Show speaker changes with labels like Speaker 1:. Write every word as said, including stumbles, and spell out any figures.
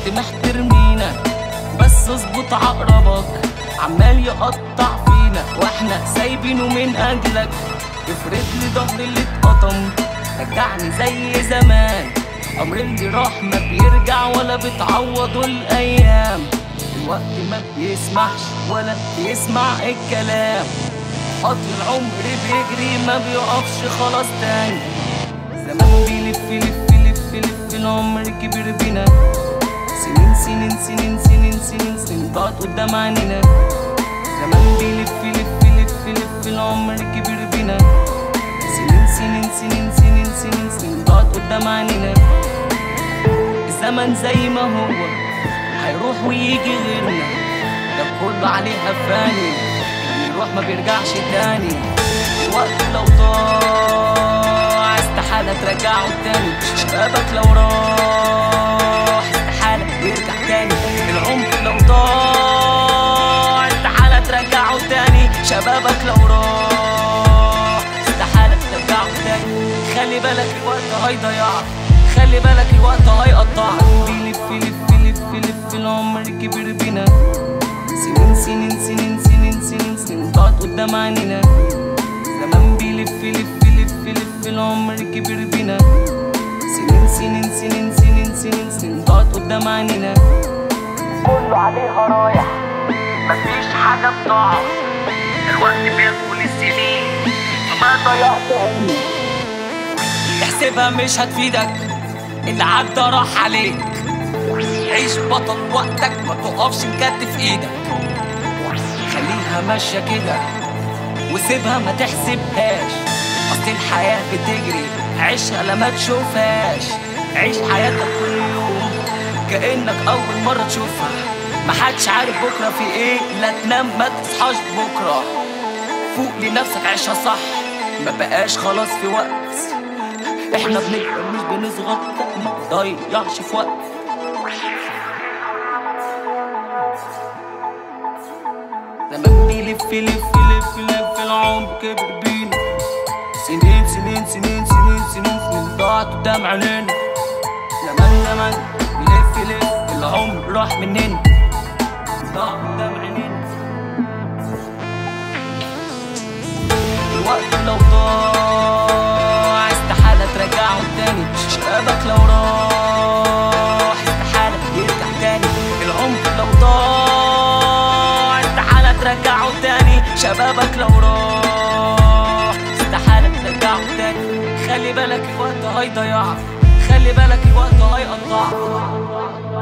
Speaker 1: الوقت محترمينا، بس اظبط عقربك عمال يقطع فينا واحنا سايبينه من اجلك. افرد لي ظهر اللي اتقطم، رجعني زي زمان. امر اللي راح ما بيرجع ولا بتعوضه الايام. الوقت ما بيسمحش ولا بيسمع الكلام. قطر العمر بيجري ما بيقفش خلاص تاني. زمان بيلف لف لف لف العمر كبر بينا. سنين سنين سنين سنين سنين سنين ضاعت قدام عينينا. زمان بيلف لف لف لف العمر كبر بينا. سنين سنين سنين سنين سنين سنين ضاعت قدام عينينا. الزمن زي ما هو هيروح ويجي غيرنا، ده كله عليها فاني، يروح ما بيرجعش تاني. الوقت لو ضاع استحالة ترجعه تاني. شبابك لو راح استحالة يرجع تاني. العمر لو ضاع استحالة ترجعه تاني. شبابك لو راح استحالة ترجعه تاني. خلي بالك الوقت هيضيعك، خلي بالك الوقت هيقطعك. بيلف لف لف لف العمر كبر بينا. سنين سنين سنين سنين سنين سنين ضاعت قدام عينينا. زمان بيلف لف لف لف العمر كبر بينا. سنين سنين سنين سنين سنين سنين ضاعت قدام عينينا. كله عليها رايح مفيش حاجة بتقع. الوقت بياكل السنين فما ضيعت عمري. احسبها مش هتفيدك، اللي عدى راح عليك. عيش بطل وقتك ما تقفش مكتف ايدك. خليها ماشية كده وسيبها ما تحسبهاش. اصل الحياة بتجري عيشها لما تشوفهاش. عيش حياتك كل يوم كأنك اول مرة تشوفها. محدش عارف بكرة في ايه، لا تنام ما تصحاش بكرة. فوق لنفسك عيشها صح، ما بقاش خلاص في وقت. احنا بنكبر مش بنصغر، ما تضيعش في وقت. زمان بيلف لف لف لف العمر كبر بينا. سنين سنين سنين سنين سنين سنين ضاعت قدام عينينا. زمان زمان بيلف لف العمر راح مننا، ضاع قدام عينينا. الوقت لو ضاع استحالة ترجعه تاني. شبابك لو راح استحالة يرجع تاني. العمر لو ضاع استحالة ترجعه تاني. شبابك لو راح استحالة ترجعه تاني. خلي بالك الوقت هيضيعك، خلي بالك الوقت هيقطعك.